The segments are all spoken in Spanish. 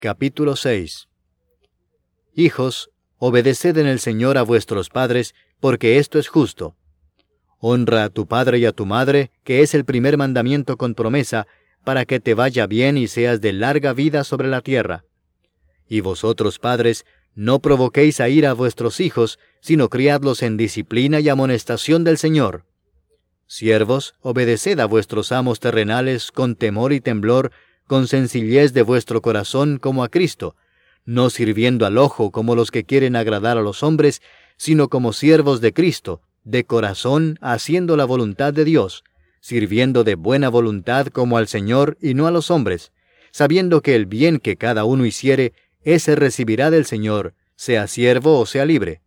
Capítulo 6. Hijos, obedeced en el Señor a vuestros padres, porque esto es justo. Honra a tu padre y a tu madre, que es el primer mandamiento con promesa, para que te vaya bien y seas de larga vida sobre la tierra. Y vosotros, padres, no provoquéis a ira a vuestros hijos, sino criadlos en disciplina y amonestación del Señor. Siervos, obedeced a vuestros amos terrenales con temor y temblor, con sencillez de vuestro corazón como a Cristo, no sirviendo al ojo como los que quieren agradar a los hombres, sino como siervos de Cristo, de corazón haciendo la voluntad de Dios, sirviendo de buena voluntad como al Señor y no a los hombres, sabiendo que el bien que cada uno hiciere, ese recibirá del Señor, sea siervo o sea libre.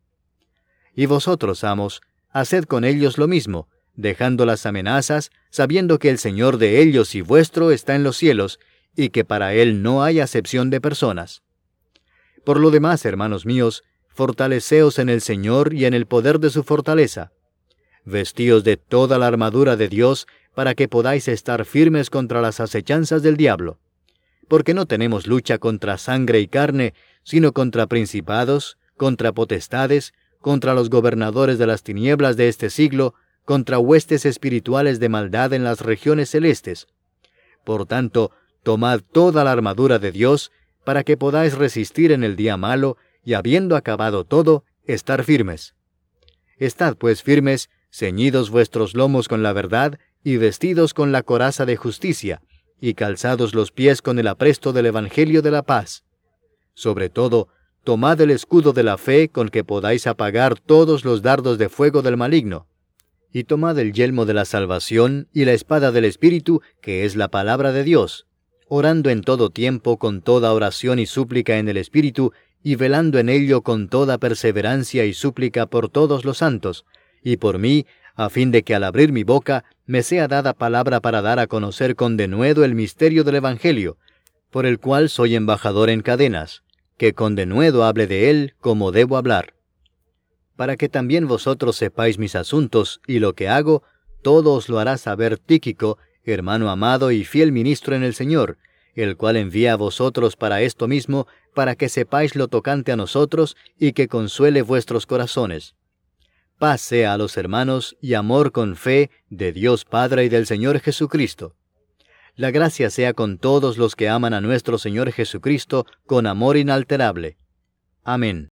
Y vosotros, amos, haced con ellos lo mismo, dejando las amenazas, sabiendo que el Señor de ellos y vuestro está en los cielos, y que para Él no hay acepción de personas. Por lo demás, hermanos míos, fortaleceos en el Señor y en el poder de su fortaleza. Vestíos de toda la armadura de Dios, para que podáis estar firmes contra las acechanzas del diablo. Porque no tenemos lucha contra sangre y carne, sino contra principados, contra potestades, contra los gobernadores de las tinieblas de este siglo, contra huestes espirituales de maldad en las regiones celestes. Por tanto, tomad toda la armadura de Dios, para que podáis resistir en el día malo, y habiendo acabado todo, estar firmes. Estad pues firmes, ceñidos vuestros lomos con la verdad, y vestidos con la coraza de justicia, y calzados los pies con el apresto del Evangelio de la paz. Sobre todo, tomad el escudo de la fe, con que podáis apagar todos los dardos de fuego del maligno. Y tomad el yelmo de la salvación, y la espada del Espíritu, que es la palabra de Dios, orando en todo tiempo con toda oración y súplica en el Espíritu, y velando en ello con toda perseverancia y súplica por todos los santos, y por mí, a fin de que al abrir mi boca me sea dada palabra para dar a conocer con denuedo el misterio del Evangelio, por el cual soy embajador en cadenas, que con denuedo hable de él como debo hablar. Para que también vosotros sepáis mis asuntos y lo que hago, todo os lo hará saber Tíquico, hermano amado y fiel ministro en el Señor, el cual envía a vosotros para esto mismo, para que sepáis lo tocante a nosotros y que consuele vuestros corazones. Paz sea a los hermanos y amor con fe de Dios Padre y del Señor Jesucristo. La gracia sea con todos los que aman a nuestro Señor Jesucristo con amor inalterable. Amén.